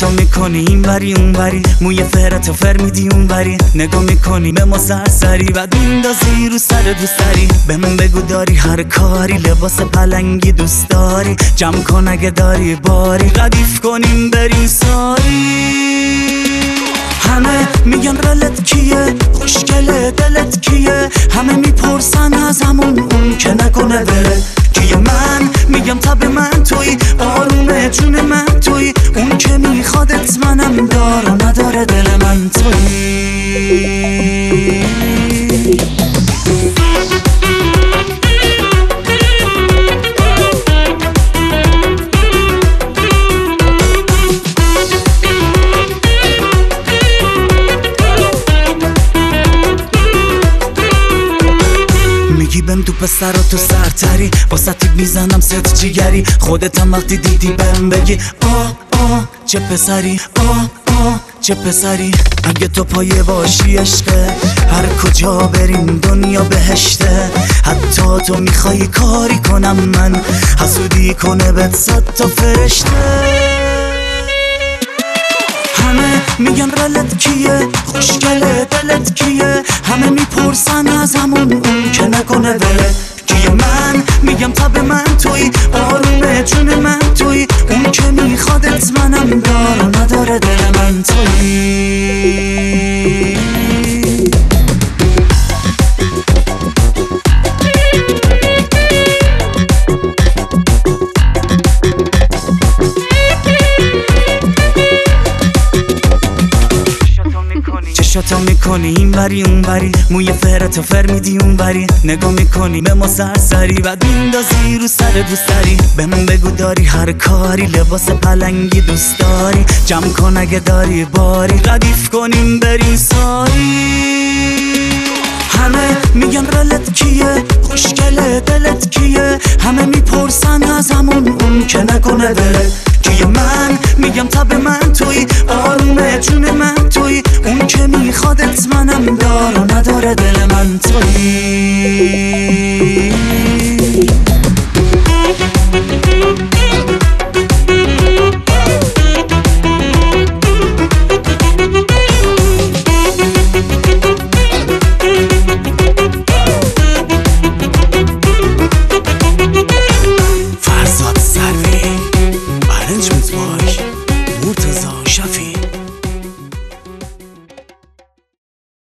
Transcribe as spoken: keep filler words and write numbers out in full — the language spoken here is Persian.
چشاتو میکنی این بری اون بری، موی فرتو فر میدی اون بری، نگاه میکنی به ما سرسری بعد میندازی رو سر دوست داری. بهم بگو داری هر کاری، لباس پلنگی دوست داری، جمع کن اگه داری باری، ردیف کنیم بریم ساری. همه میگن رلت کیه، خوشگله دلت کیه، همه میپرسن از همون اون که نکنه ولت کیه. من میگم تب من توی، آرومه جون من توی، اون که میخوادت منم دار و نداره دل من توی. بهم تو پسر تو سرتری، واسه تیب میزنم ست جیگری، خودت هم وقتی دیدی بهم بگی آه آه چه پسری، آه آه چه پسری. اگه تو پایه باشی عشقه، هر کجا بریم دنیا بهشته، حتی تو میخوای کاری کنم من، حسودی کنه بهت صد تا فرشته. همه میگن رلت کیه، خوشگله دلت کیه، همه میپرسن از همون اون که نکنه ولت کیه. من میگم تب من توی، آرومه جون من توی، اون که میخوادت منم دار و نداره دل من توی. چشاتو میکنی این بری اون بری، موی فرتو فر میدی اون بری، نگاه میکنی به ما سرسری بعد میندازی رو سر دوست داری. بهم بگو داری هر کاری، لباس پلنگی دوست داری، جمع کن اگه داری باری، ردیف کنیم بریم ساری. همه میگن رلت کیه، خوشگله دلت کیه، همه میپرسن از همون اون که نکنه ولت کیه. من میگم تب من توی، آرومه جون من توی، اون که میخوادت منم دار و نداره دل من توی.